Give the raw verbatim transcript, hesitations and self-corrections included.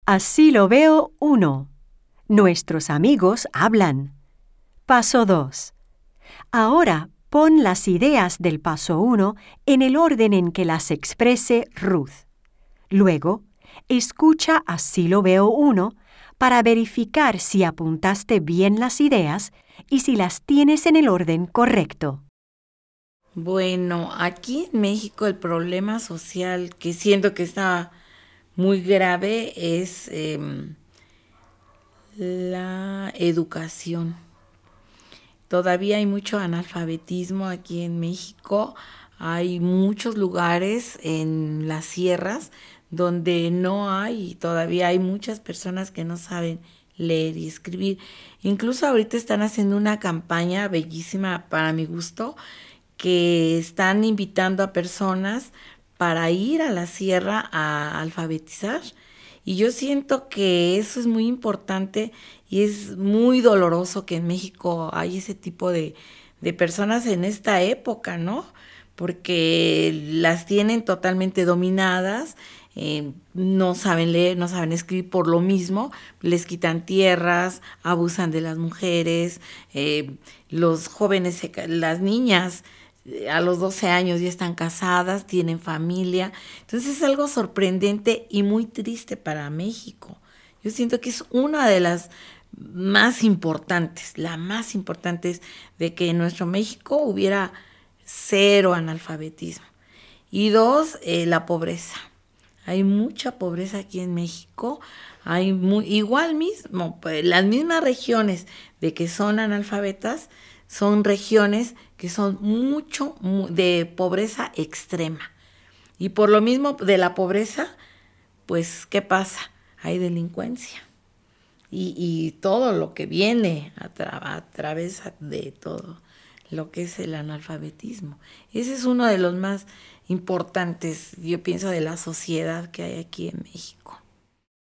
Así lo veo uno. Nuestros amigos hablan. Paso dos. Ahora pon las ideas del paso uno en el orden en que las exprese Ruth. Luego, escucha Así lo veo uno para verificar si apuntaste bien las ideas y si las tienes en el orden correcto. Bueno, aquí en México el problema social que siento que está muy grave es eh, la educación. Todavía hay mucho analfabetismo aquí en México. Hay muchos lugares en las sierras donde no hay, todavía hay muchas personas que no saben leer y escribir. Incluso ahorita están haciendo una campaña bellísima para mi gusto, que están invitando a personas para ir a la sierra a alfabetizar. Y yo siento que eso es muy importante y es muy doloroso que en México hay ese tipo de, de personas en esta época, ¿no? Porque las tienen totalmente dominadas, eh, no saben leer, no saben escribir por lo mismo, les quitan tierras, abusan de las mujeres, eh, los jóvenes, las niñas a los doce años ya están casadas, tienen familia. Entonces es algo sorprendente y muy triste para México. Yo siento que es una de las más importantes, la más importante es de que en nuestro México hubiera cero analfabetismo. Y dos, eh, la pobreza. Hay mucha pobreza aquí en México. Hay muy, igual mismo, pues, las mismas regiones de que son analfabetas, son regiones que son mucho de pobreza extrema. Y por lo mismo de la pobreza, pues, ¿qué pasa? Hay delincuencia. Y, y todo lo que viene a, tra- a través de todo lo que es el analfabetismo. Ese es uno de los más importantes, yo pienso, de la sociedad que hay aquí en México.